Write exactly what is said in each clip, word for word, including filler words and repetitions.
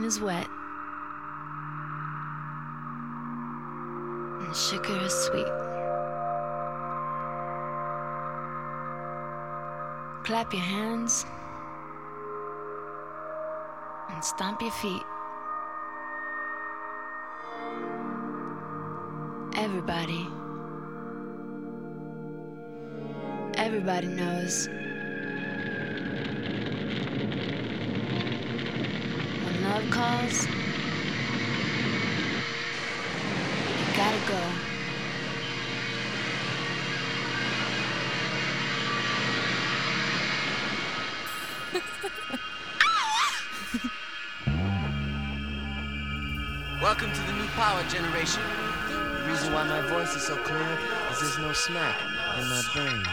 skin is wet, and the sugar is sweet. Clap your hands and stomp your feet. Everybody, everybody knows when love calls, you gotta go. Welcome to the new power generation. The reason why my voice is so clear is there's no smack in my brain.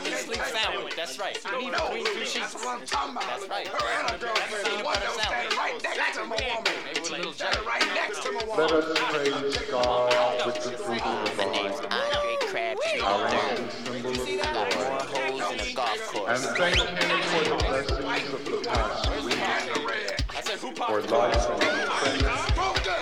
a sleep sandwich. That's right. You need between two sheets. That's what I'm talking about. That's right. Her and her girlfriend, the one that was standing right next to my woman. Maybe with a little Standing right next to my Let woman. us praise God with the fruit of My our name's lives, Andre Crabtree our the ancient symbol of More joy, holes than a golf and course. thank Him for the blessings of the past week, I said, who for popped? life and strength,